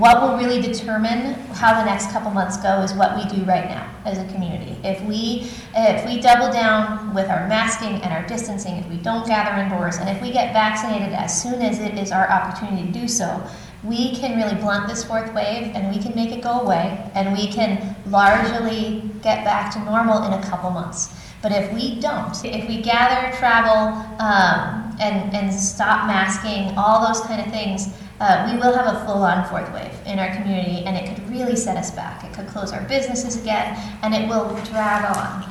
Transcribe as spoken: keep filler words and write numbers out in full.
What will really determine how the next couple months go is what we do right now as a community. If we, if we double down with our masking and our distancing, if we don't gather indoors, and if we get vaccinated as soon as it is our opportunity to do so, we can really blunt this fourth wave and we can make it go away and we can largely get back to normal in a couple months. But if we don't, if we gather, travel, um, and, and stop masking, all those kind of things, uh, we will have a full-on fourth wave in our community, and it could really set us back. It could close our businesses again, and it will drag on.